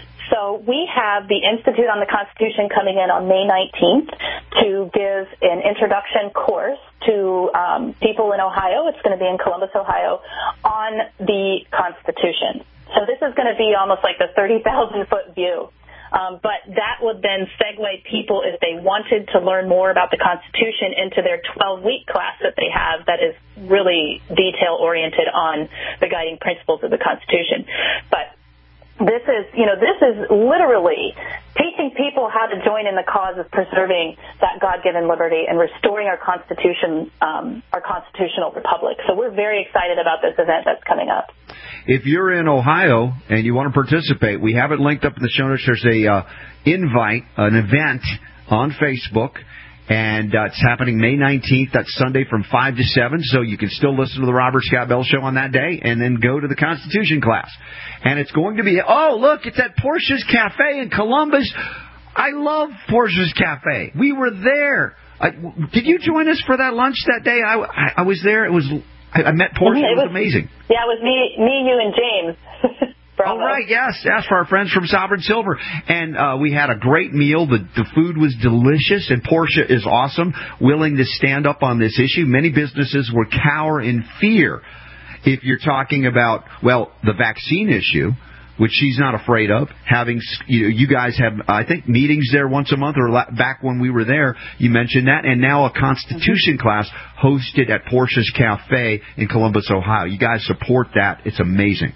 So we have the Institute on the Constitution coming in on May nineteenth to give an introduction course to um, people in Ohio. It's going to be in Columbus, Ohio, on the Constitution. So this is going to be almost like the thirty thousand foot view. Um, but that would then segue people, if they wanted to learn more about the Constitution, into their twelve-week class that they have that is really detail-oriented on the guiding principles of the Constitution. But This is, you know, this is literally teaching people how to join in the cause of preserving that God-given liberty and restoring our Constitution, um, our constitutional republic. So we're very excited about this event that's coming up. If you're in Ohio and you want to participate, we have it linked up in the show notes. There's a uh, invite, an event on Facebook. And uh, it's happening May nineteenth. That's Sunday from five to seven. So you can still listen to the Robert Scott Bell Show on that day and then go to the Constitution class. And it's going to be, oh, look, it's at Portia's Cafe in Columbus. I love Portia's Cafe. We were there. I, did you join us for that lunch that day? I, I, I was there. It was I, I met Portia. It was, it was amazing. Yeah, it was me, me, you, and James. All right, yes, that's for our friends from Sovereign Silver. And uh, we had a great meal. The, the food was delicious, and Portia is awesome, willing to stand up on this issue. Many businesses were cower in fear if you're talking about, well, the vaccine issue, which she's not afraid of. Having, you know, you guys have, I think, meetings there once a month, or back when we were there, you mentioned that, and now a Constitution mm-hmm. class hosted at Portia's Cafe in Columbus, Ohio. You guys support that. It's amazing.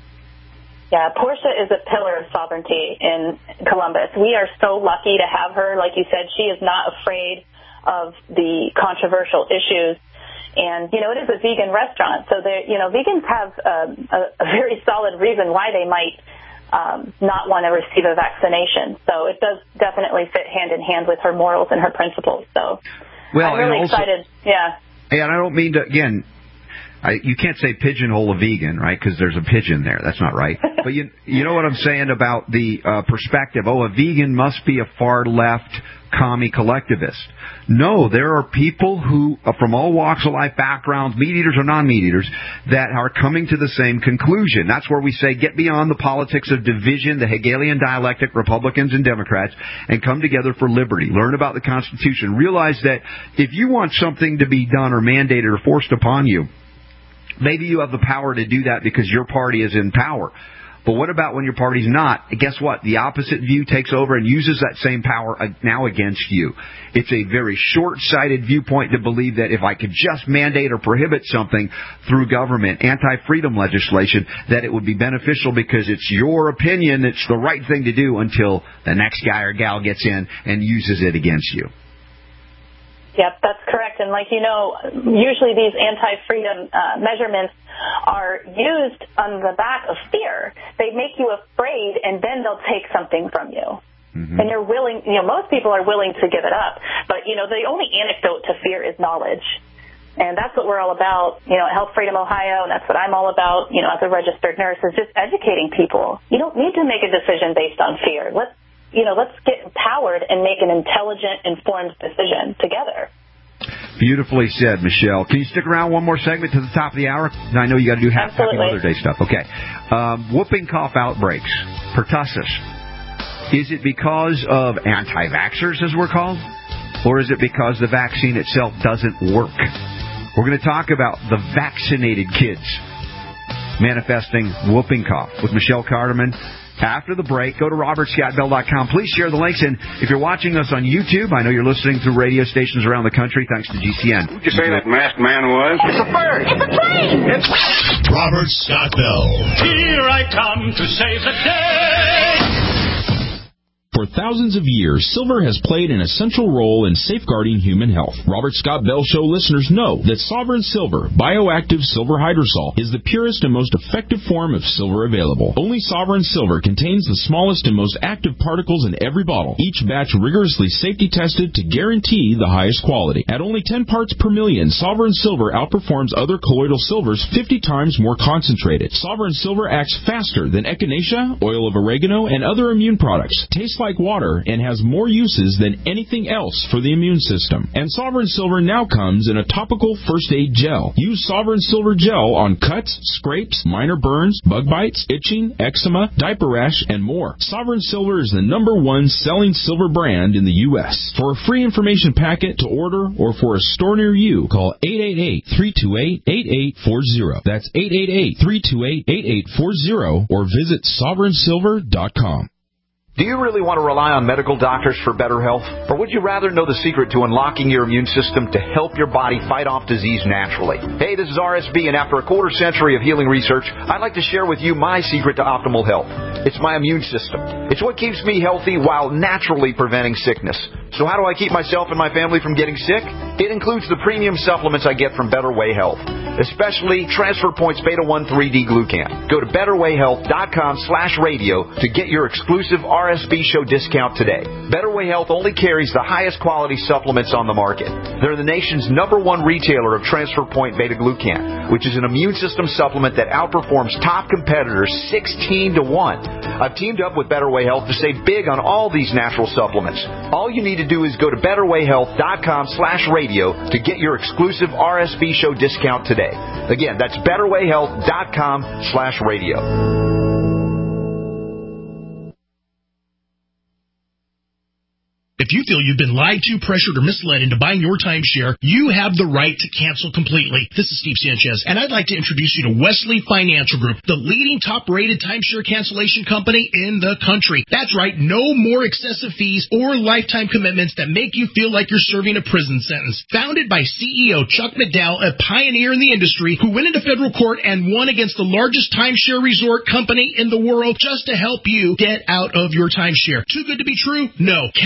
Yeah, Portia is a pillar of sovereignty in Columbus. We are so lucky to have her. Like you said, she is not afraid of the controversial issues. And, you know, it is a vegan restaurant. So, you know, vegans have um, a, a very solid reason why they might um, not want to receive a vaccination. So it does definitely fit hand in hand with her morals and her principles. So well, I'm really also, excited. Yeah. And I don't mean to, again, I, you can't say pigeonhole a vegan, right? Because there's a pigeon there. That's not right. But you you know what I'm saying about the uh, perspective. Oh, a vegan must be a far left commie collectivist. No, there are people who, uh, from all walks of life, backgrounds, meat eaters or non-meat eaters, that are coming to the same conclusion. That's where we say get beyond the politics of division, the Hegelian dialectic, Republicans and Democrats, and come together for liberty. Learn about the Constitution. Realize that if you want something to be done or mandated or forced upon you, maybe you have the power to do that because your party is in power. But what about when your party's not? Guess what? The opposite view takes over and uses that same power now against you. It's a very short-sighted viewpoint to believe that if I could just mandate or prohibit something through government, anti-freedom legislation, that it would be beneficial because it's your opinion, it's the right thing to do until the next guy or gal gets in and uses it against you. Yep, that's correct. And like you know, usually these anti-freedom uh, measurements are used on the back of fear. They make you afraid, and then they'll take something from you. Mm-hmm. And you're willing, you know, most people are willing to give it up. But, you know, the only antidote to fear is knowledge. And that's what we're all about, you know, at Health Freedom Ohio, and that's what I'm all about, you know, as a registered nurse, is just educating people. You don't need to make a decision based on fear. Let's You know, let's get empowered and make an intelligent, informed decision together. Beautifully said, Michelle. Can you stick around one more segment to the top of the hour? I know you got to do happy, happy Mother's Day stuff. Okay. Um, whooping cough outbreaks, pertussis. Is it because of anti-vaxxers, as we're called, or is it because the vaccine itself doesn't work? We're going to talk about the vaccinated kids manifesting whooping cough with Michelle Carterman. After the break, go to robert scott bell dot com. Please share the links. And if you're watching us on YouTube, I know you're listening through radio stations around the country, thanks to G C N. Who'd you say that masked man was? It's a bird. It's a plane. It's Robert Scott Bell. Here I come to save the day. For thousands of years, silver has played an essential role in safeguarding human health. Robert Scott Bell Show listeners know that Sovereign Silver, bioactive silver hydrosol, is the purest and most effective form of silver available. Only Sovereign Silver contains the smallest and most active particles in every bottle, each batch rigorously safety tested to guarantee the highest quality. At only ten parts per million, Sovereign Silver outperforms other colloidal silvers fifty times more concentrated. Sovereign Silver acts faster than echinacea, oil of oregano, and other immune products. Tastes like water and has more uses than anything else for the immune system. And Sovereign Silver now comes in a topical first aid gel. Use Sovereign Silver gel on cuts, scrapes, minor burns, bug bites, itching, eczema, diaper rash, and more. Sovereign Silver is the number one selling silver brand in the U S For a free information packet to order or for a store near you, call eight eight eight, three two eight, eight eight four zero. That's eight eight eight, three two eight, eight eight four zero or visit sovereign silver dot com. Do you really want to rely on medical doctors for better health? Or would you rather know the secret to unlocking your immune system to help your body fight off disease naturally? Hey, this is R S B, and after a quarter century of healing research, I'd like to share with you my secret to optimal health. It's my immune system. It's what keeps me healthy while naturally preventing sickness. So how do I keep myself and my family from getting sick? It includes the premium supplements I get from Better Way Health, especially Transfer Points Beta one three D Glucan. Go to better way health dot com slash radio to get your exclusive R S B show discount today. Better Way Health only carries the highest quality supplements on the market. They're the nation's number one retailer of Transfer Point Beta Glucan, which is an immune system supplement that outperforms top competitors sixteen to one. I've teamed up with Better Way Health to save big on all these natural supplements. All you need to do is go to better way health dot com slash radio to get your exclusive R S B show discount today. Again, that's better way health dot com slash radio. If you feel you've been lied to, pressured, or misled into buying your timeshare, you have the right to cancel completely. This is Steve Sanchez, and I'd like to introduce you to Wesley Financial Group, the leading top-rated timeshare cancellation company in the country. That's right, no more excessive fees or lifetime commitments that make you feel like you're serving a prison sentence. Founded by C E O Chuck McDowell, a pioneer in the industry who went into federal court and won against the largest timeshare resort company in the world just to help you get out of your timeshare. Too good to be true? No. Countless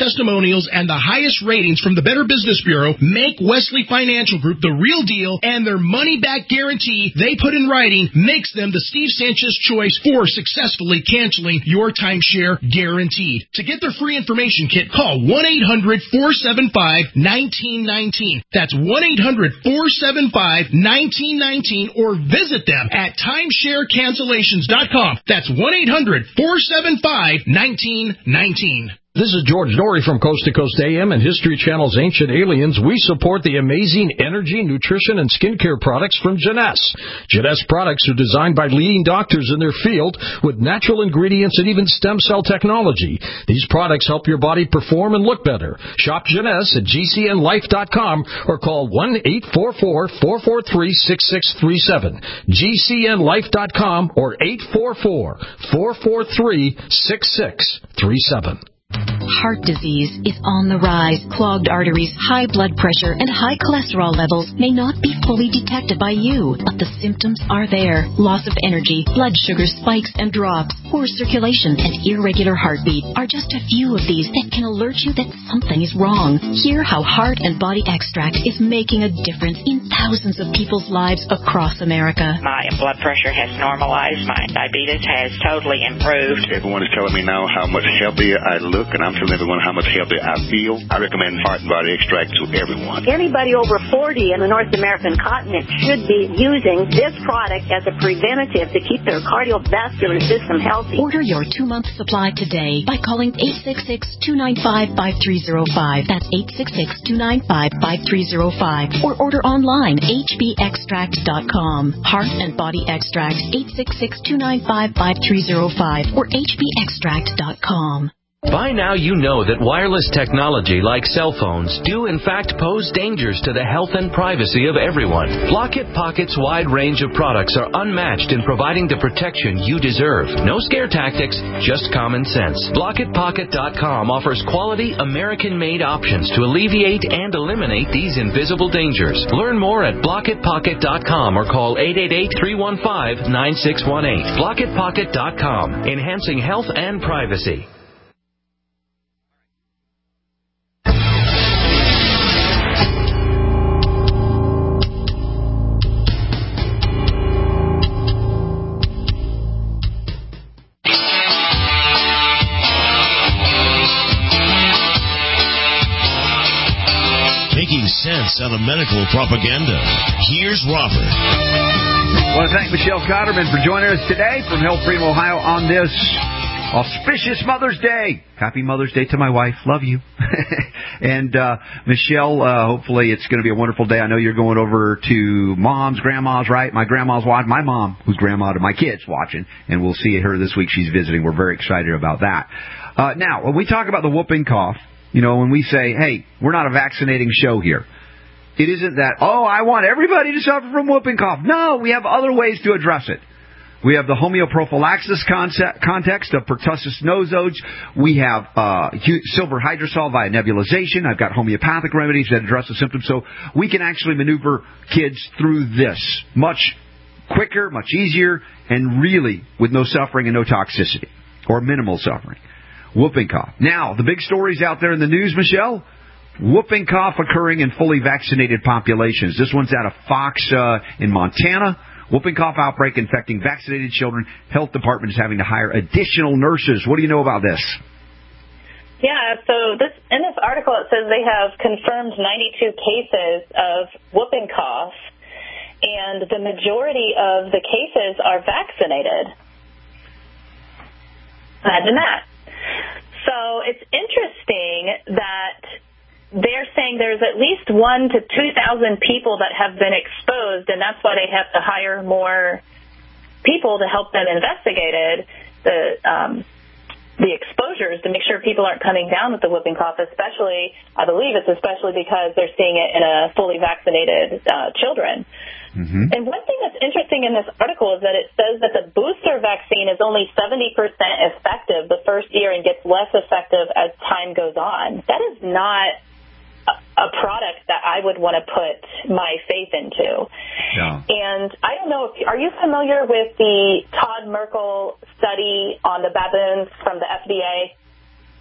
testimonials and the highest ratings from the Better Business Bureau make Wesley Financial Group the real deal, and their money-back guarantee they put in writing makes them the Steve Sanchez choice for successfully canceling your timeshare guaranteed. To get their free information kit, call one eight hundred four seven five one nine one nine. That's one eight hundred four seven five one nine one nine, or visit them at timeshare cancellations dot com. That's one eight hundred four seven five one nine one nine. This is George Norrie from Coast to Coast A M and History Channel's Ancient Aliens. We support the amazing energy, nutrition, and skincare products from Jeunesse. Jeunesse products are designed by leading doctors in their field with natural ingredients and even stem cell technology. These products help your body perform and look better. Shop Jeunesse at G C N life dot com or call one eight four four, four four three, six six three seven. G C N life dot com or eight four four, four four three, six six three seven. Heart disease is on the rise. Clogged arteries, high blood pressure, and high cholesterol levels may not be fully detected by you, but the symptoms are there. Loss of energy, blood sugar spikes and drops, poor circulation, and irregular heartbeat are just a few of these that can alert you that something is wrong. Hear how Heart and Body Extract is making a difference in thousands of people's lives across America. My blood pressure has normalized. My diabetes has totally improved. Everyone is telling me now how much healthier I look, and I'm telling everyone how much healthier I feel. I recommend Heart and Body Extract to everyone. Anybody over forty in the North American continent should be using this product as a preventative to keep their cardiovascular system healthy. Order your two-month supply today by calling eight six six, two nine five, five three zero five. That's eight six six, two nine five, five three zero five. Or order online, H B extract dot com. Heart and Body Extract, eight six six, two nine five, five three zero five or H B extract dot com. By now you know that wireless technology like cell phones do in fact pose dangers to the health and privacy of everyone. Block-It Pocket's wide range of products are unmatched in providing the protection you deserve. No scare tactics, just common sense. Block It Pocket dot com offers quality American-made options to alleviate and eliminate these invisible dangers. Learn more at Block It Pocket dot com or call eight eight eight, three one five, nine six one eight. Block It Pocket dot com, enhancing health and privacy. Making sense out of medical propaganda. Here's Robert. I want to thank Michelle Cotterman for joining us today from Health Freedom, Ohio on this auspicious Mother's Day. Happy Mother's Day to my wife. Love you. And uh, Michelle, uh, hopefully it's going to be a wonderful day. I know you're going over to mom's, grandma's, right? My grandma's watching. My mom, who's grandma to my kids, watching. And we'll see her this week. She's visiting. We're very excited about that. Uh, now, when we talk about the whooping cough, you know, when we say, hey, we're not a vaccinating show here, it isn't that, oh, I want everybody to suffer from whooping cough. No, we have other ways to address it. We have the homeoprophylaxis concept, context of pertussis nosodes. We have uh, silver hydrosol via nebulization. I've got homeopathic remedies that address the symptoms. So we can actually maneuver kids through this much quicker, much easier, and really with no suffering and no toxicity, or minimal suffering. Whooping cough. Now, the big stories out there in the news, Michelle, whooping cough occurring in fully vaccinated populations. This one's out of Fox uh, in Montana. Whooping cough outbreak infecting vaccinated children. Health department is having to hire additional nurses. What do you know about this? Yeah, so this in this article it says they have confirmed ninety-two cases of whooping cough, and the majority of the cases are vaccinated. Imagine that. So it's interesting that they're saying there's at least one to two thousand people that have been exposed, and that's why they have to hire more people to help them investigate it, the um, the exposures, to make sure people aren't coming down with the whooping cough. Especially, I believe it's especially because they're seeing it in a fully vaccinated uh, children. Mm-hmm. And one thing that's interesting in this article is that it says that the booster vaccine is only seventy percent effective the first year and gets less effective as time goes on. That is not a product that I would want to put my faith into. Yeah. And I don't know, if, are you familiar with the Todd Merkel study on the baboons from the F D A?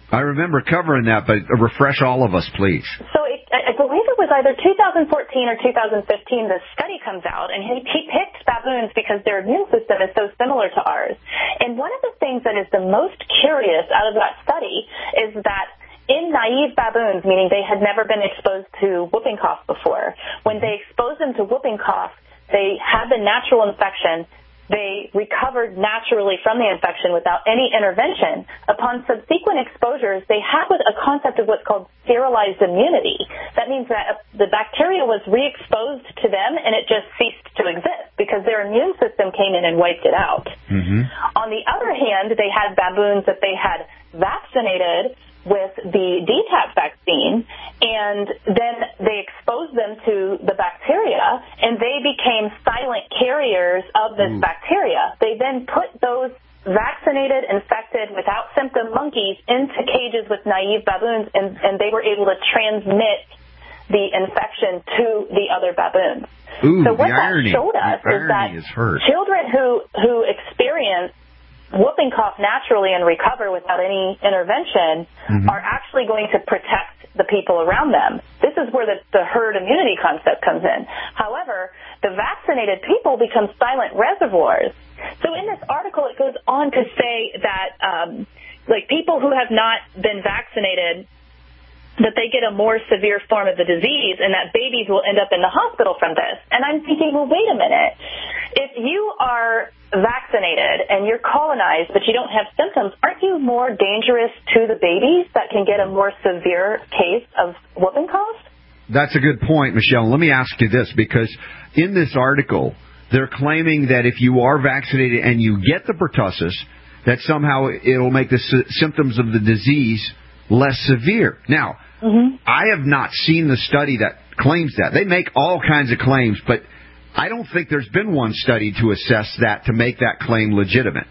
I remember covering that, but refresh all of us, please. So it, I believe it was either two thousand fourteen or two thousand fifteen, the study comes out, and he, he picked baboons because their immune system is so similar to ours. And one of the things that is the most curious out of that study is that in naive baboons, meaning they had never been exposed to whooping cough before, when they exposed them to whooping cough, they had the natural infection. They recovered naturally from the infection without any intervention. Upon subsequent exposures, they had a concept of what's called sterilized immunity. That means that the bacteria was re-exposed to them and it just ceased to exist because their immune system came in and wiped it out. Mm-hmm. On the other hand, they had baboons that they had vaccinated with the D TaP vaccine, and then they exposed them to the bacteria, and they became silent carriers of this mm. bacteria. They then put those vaccinated, infected, without symptom monkeys into cages with naive baboons, and, and they were able to transmit the infection to the other baboons. Ooh, so what that irony. showed us the is that is hurt. children who, who experience whooping cough naturally and recover without any intervention mm-hmm. are actually going to protect the people around them. This is where the, the herd immunity concept comes in. However, the vaccinated people become silent reservoirs. So in this article, it goes on to say that, um, like, people who have not been vaccinated, that they get a more severe form of the disease and that babies will end up in the hospital from this. And I'm thinking, well, wait a minute. If you are vaccinated and you're colonized but you don't have symptoms, aren't you more dangerous to the babies that can get a more severe case of whooping cough? That's a good point, Michelle. Let me ask you this, because in this article, they're claiming that if you are vaccinated and you get the pertussis, that somehow it'll make the sy- symptoms of the disease less severe. Now, mm-hmm. I have not seen the study that claims that. They make all kinds of claims, but I don't think there's been one study to assess that, to make that claim legitimate.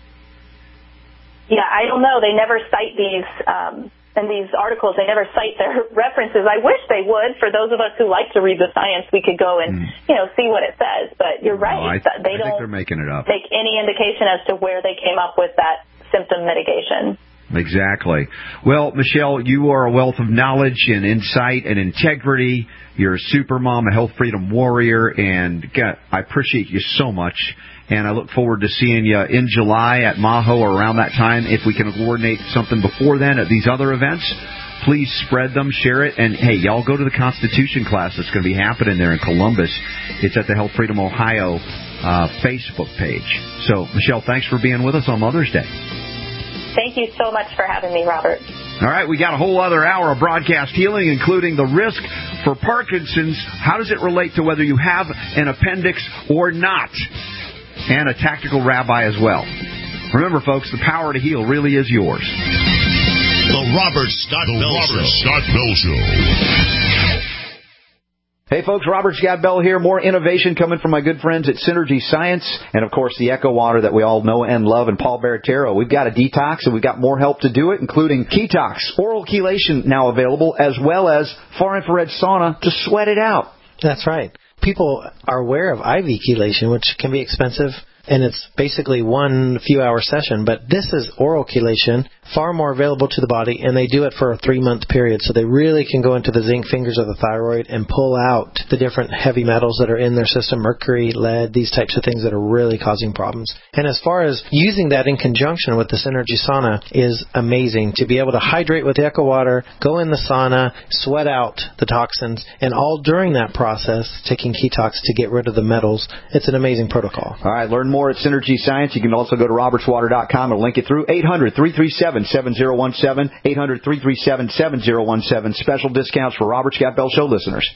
Yeah, I don't know. They never cite these, um, in these articles, they never cite their references. I wish they would. For those of us who like to read the science, we could go and, mm. you know, see what it says. But you're right. No, I, they I don't think they're making it up. make any indication as to where they came up with that symptom mitigation. Exactly. Well, Michelle, you are a wealth of knowledge and insight and integrity. You're a super mom, a health freedom warrior, and God, I appreciate you so much. And I look forward to seeing you in July at Maho or around that time. If we can coordinate something before then at these other events, please spread them, share it. And, hey, y'all go to the Constitution class that's going to be happening there in Columbus. It's at the Health Freedom Ohio uh, Facebook page. So, Michelle, thanks for being with us on Mother's Day. Thank you so much for having me, Robert. All right, we got a whole other hour of broadcast healing, including the risk for Parkinson's. How does it relate to whether you have an appendix or not? And a tactical rabbi as well. Remember, folks, the power to heal really is yours. The Robert Scott the Bell Robert Show. Scott Bell Show. Hey, folks, Robert Scott Bell here. More innovation coming from my good friends at Synergy Science. And, of course, the Echo Water that we all know and love, and Paul Baratero. We've got a detox, and we've got more help to do it, including Ketox, oral chelation now available, as well as far-infrared sauna to sweat it out. That's right. People are aware of I V chelation, which can be expensive, and it's basically one few-hour session. But this is oral chelation, far more available to the body, and they do it for a three-month period. So they really can go into the zinc fingers of the thyroid and pull out the different heavy metals that are in their system, mercury, lead, these types of things that are really causing problems. And as far as using that in conjunction with the Synergy Sauna is amazing. To be able to hydrate with the Echo Water, go in the sauna, sweat out the toxins, and all during that process, taking Ketox to get rid of the metals. It's an amazing protocol. All right, learn more at Synergy Science. You can also go to roberts water dot com and link it through eight hundred, three three seven, seven zero one seven, eight hundred, three three seven, seven zero one seven. Special discounts for Robert Scott Bell Show listeners.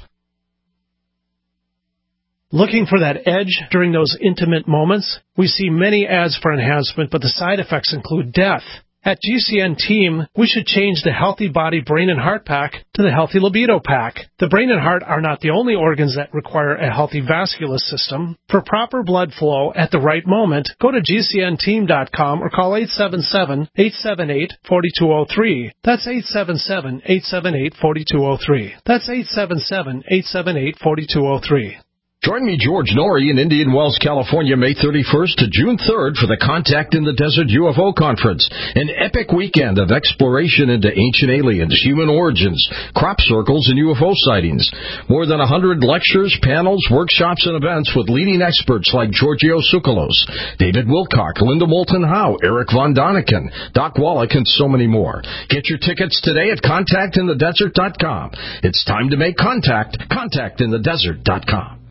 Looking for that edge during those intimate moments? We see many ads for enhancement, but the side effects include death. At G C N Team, we should change the Healthy Body, Brain, and Heart Pack to the Healthy Libido Pack. The brain and heart are not the only organs that require a healthy vascular system. For proper blood flow at the right moment, go to G C N team dot com or call eight seven seven, eight seven eight, four two zero three. That's eight seven seven, eight seven eight, four two zero three. That's eight seven seven, eight seven eight, four two zero three. Join me, George Norrie, in Indian Wells, California, May thirty-first to June third for the Contact in the Desert U F O Conference, an epic weekend of exploration into ancient aliens, human origins, crop circles, and U F O sightings. More than one hundred lectures, panels, workshops, and events with leading experts like Giorgio Tsoukalos, David Wilcock, Linda Moulton Howe, Eric Von Daniken, Doc Wallach, and so many more. Get your tickets today at contact in the desert dot com. It's time to make contact. contact in the desert dot com.